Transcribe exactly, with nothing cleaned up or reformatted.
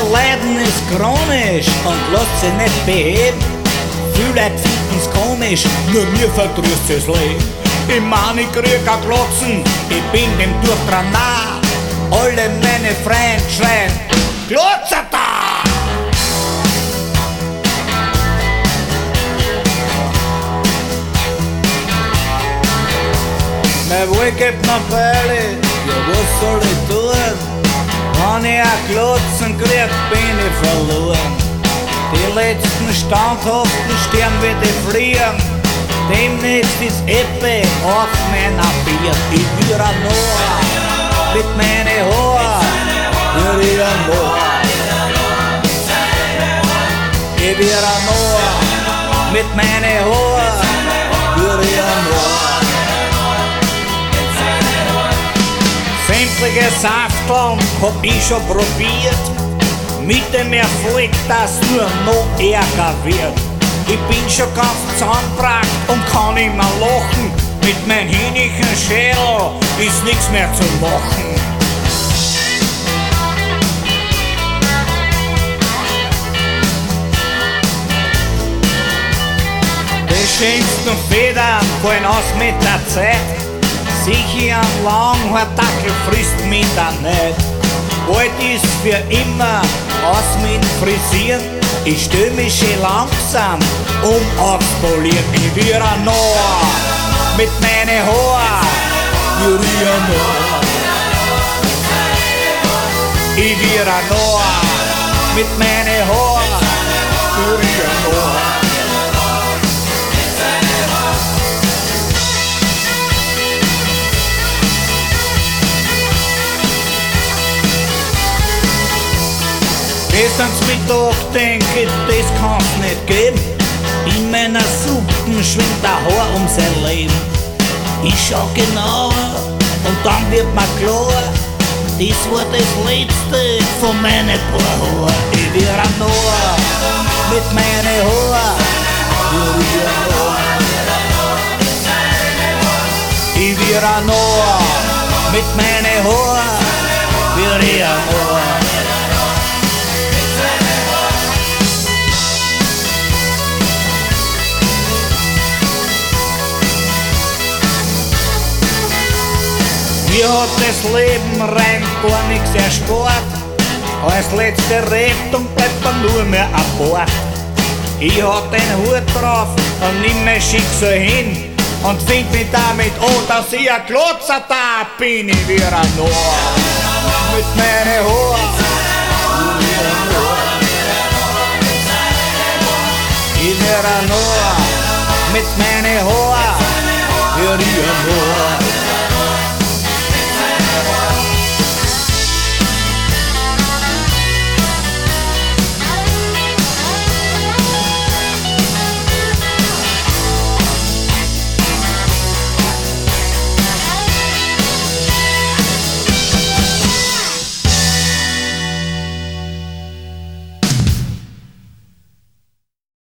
Leiden ist chronisch und lässt sich nicht beheben. Viele Leute finden's komisch, nur mir verdrüßt das Leben. Ich mein, ich krieg a Glotzen, ich bin dem Durchdran nah. Alle meine Freunde schreien, Glotzer da! Mein Wohl gibt mir Beile, ja was soll ich tun? Wenn ich a Glotzen krieg, bin ich verloren. Die letzten Standhaften sterben wie die Fliegen. Demnächst ist Eppe auf meiner Bier. Ich will a Noah mit meine Haare. Ich will a Noah. Ich will a Noah mit meine Haare. Ich will a Noah. Sämtliche Safteln hab ich schon probiert. Mit dem Erfolg, dass nur noch ärger wird. Ich bin schon ganz zusammengebracht und kann immer lachen. Mit meinem hinigen Schädel ist nichts mehr zu machen. Die schönsten Federn fallen aus mit der Zeit. Sicher ein Langhaardackel frisst mich da nicht. Bald ist für immer aus mit Frisieren. Ich stell mich schon langsam um aufs Polieren. Ich will a Noah mit meine Haare. Ich will a Noah. Ich will a Noah mit meine Haare. Ich will a Noah. Gestern zum Mittag denk ich, das kann's nicht geben. In meiner Suppe schwingt der Haar um sein Leben. Ich schau genauer und dann wird mir klar, das war das Letzte von meinen paar Haaren. Ich will a Noah mit meinen Haaren. Ich will a Noah mit meinen Haaren. Ich will a Noah. Mir hat das Leben rein gar nichts erspart. Als letzte Rettung bleibt dann nur mehr ein Bord. Ich hab den Hut drauf und nimm mein Schicksal hin und find mich damit an, dass ich ein Glotzer da bin. Ich will a Noah mit meine